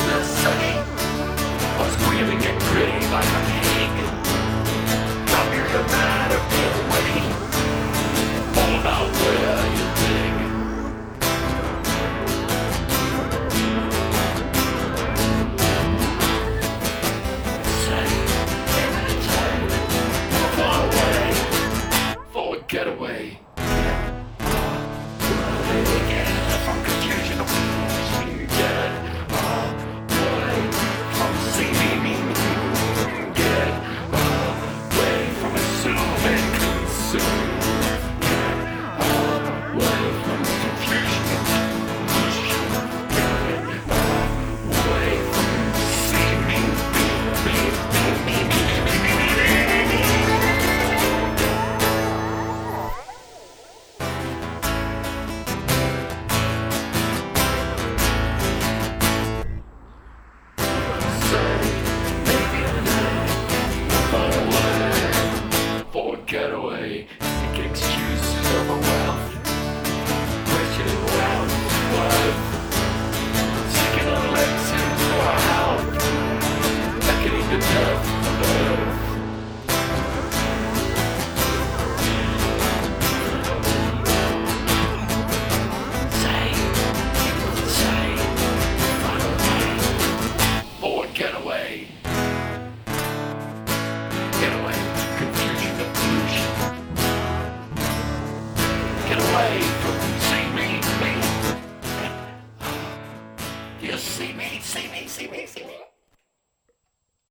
the city was squealing and gritty like a pig. Come here, the matter, get away. Hold out where you dig. Say, imitate, far away, for a getaway. From confusion of get away from seeming, get away from assuming, consume, get away from confusion, get away from seeming, for a getaway, make excuses of a wealth, questioning wealth, worth, seeking a lesson for our health, beckoning the death of earth. Say, find a way for a getaway. Get away, confusion, the pollution. Get away from see me. You see me.